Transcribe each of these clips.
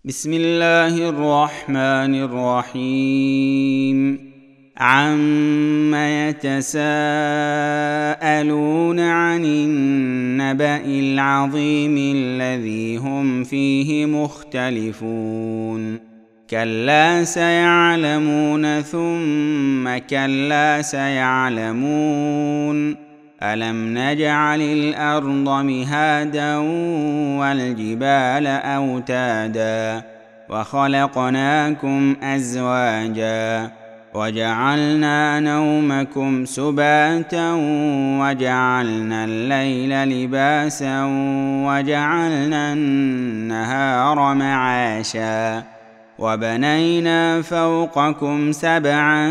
بسم الله الرحمن الرحيم. عم يتساءلون عن النبأ العظيم الذي هم فيه مختلفون. كلا سيعلمون ثم كلا سيعلمون. ألم نجعل الأرض مهادا والجبال أوتادا وخلقناكم أزواجا وجعلنا نومكم سباتا وجعلنا الليل لباسا وجعلنا النهار معاشا وبنينا فوقكم سبعا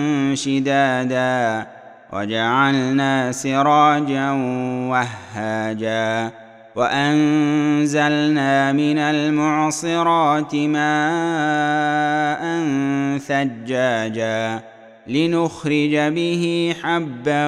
شدادا وجعلنا سراجا وهاجا وأنزلنا من المعصرات ماء ثجاجا لنخرج به حبا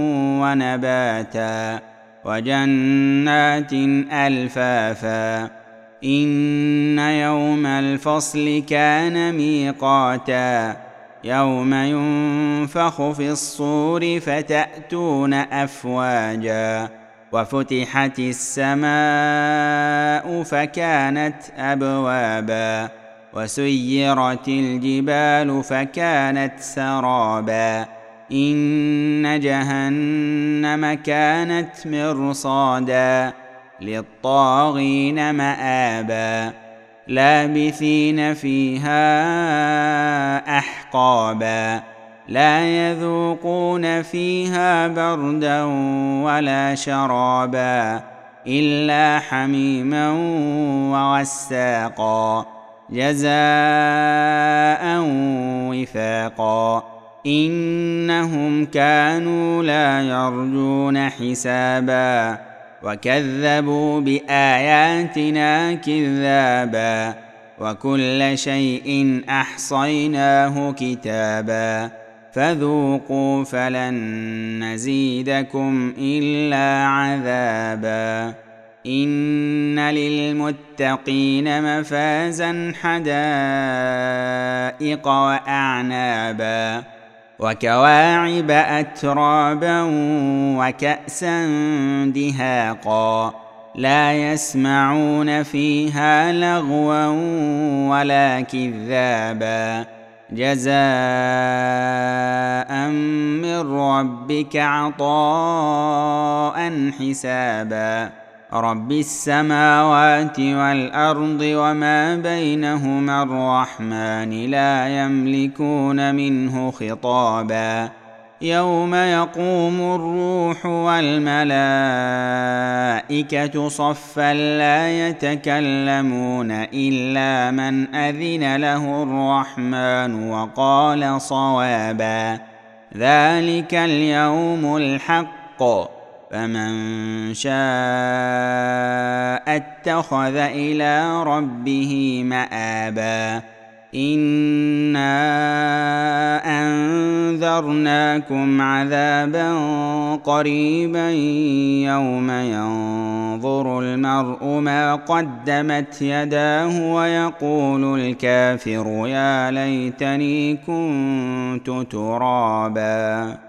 ونباتا وجنات ألفافا. إن يوم الفصل كان ميقاتا يوم ينفخ في الصور فتأتون أفواجا وفتحت السماء فكانت أبوابا وسيرت الجبال فكانت سرابا. إن جهنم كانت مرصادا للطاغين مآبا لابثين فيها أحقابا لا يذوقون فيها بردا ولا شرابا إلا حميما وغساقا جزاء وفاقا. إنهم كانوا لا يرجون حسابا وكذبوا بآياتنا كذابا وكل شيء أحصيناه كتابا فذوقوا فلن نزيدكم إلا عذابا. إن للمتقين مفازا حدائق وأعنابا وكواعب أترابا وكأسا دهاقا لا يسمعون فيها لغوا ولا كذابا جزاء من ربك عطاء حسابا. رب السماوات والأرض وما بينهما الرحمن لا يملكون منه خطابا. يوم يقوم الروح والملائكة صفا لا يتكلمون إلا من أذن له الرحمن وقال صوابا. ذلك اليوم الحق فمن شاء اتخذ إلى ربه مآبا. إنا أنذرناكم عذابا قريبا يوم ينظر المرء ما قدمت يداه ويقول الكافر يا ليتني كنت ترابا.